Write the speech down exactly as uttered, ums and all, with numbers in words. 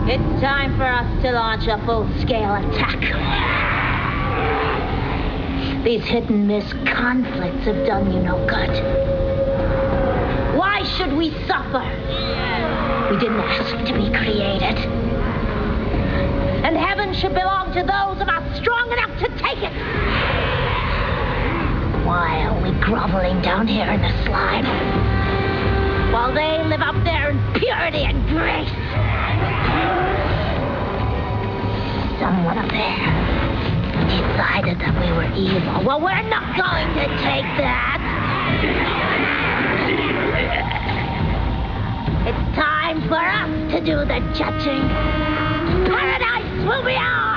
It's time for us to launch a full-scale attack. These hit-and-miss conflicts have done you no good. Why should we suffer? We didn't ask to be created. And heaven should belong to those of us strong enough to take it. Why are we groveling down here in the slime? While they live up there in purity and grace. Someone up there decided that we were evil. Well, we're not going to take that. It's time for us to do the judging. Paradise will be ours.